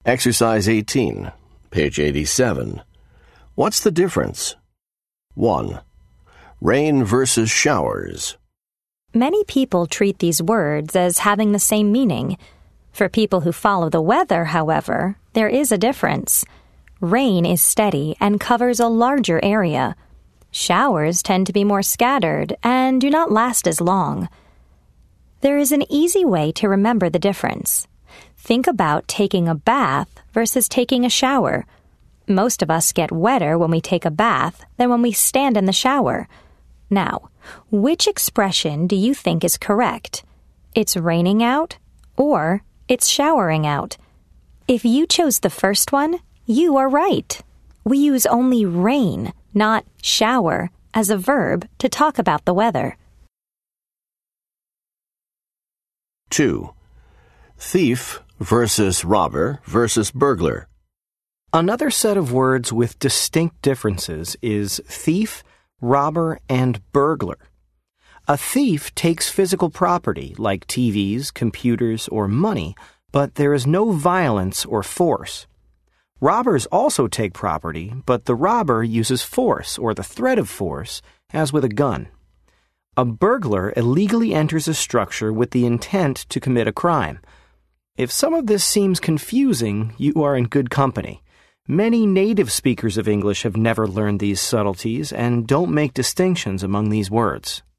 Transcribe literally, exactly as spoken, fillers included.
Exercise eighteen, page eighty-seven. What's the difference? one. Rain versus showers. Many people treat these words as having the same meaning. For people who follow the weather, however, there is a difference. Rain is steady and covers a larger area. Showers tend to be more scattered and do not last as long. There is an easy way to remember the difference. Think about taking a bath versus taking a shower. Most of us get wetter when we take a bath than when we stand in the shower. Now, which expression do you think is correct? It's raining out or it's showering out? If you chose the first one, you are right. We use only rain, not shower, as a verb to talk about the weather. two. Thief versus robber versus burglar. Another set of words with distinct differences is thief, robber, and burglar. A thief takes physical property like T Vs, computers, or money, but there is no violence or force. Robbers also take property, but the robber uses force or the threat of force, as with a gun. A burglar illegally enters a structure with the intent to commit a crime. If some of this seems confusing, you are in good company. Many native speakers of English have never learned these subtleties and don't make distinctions among these words.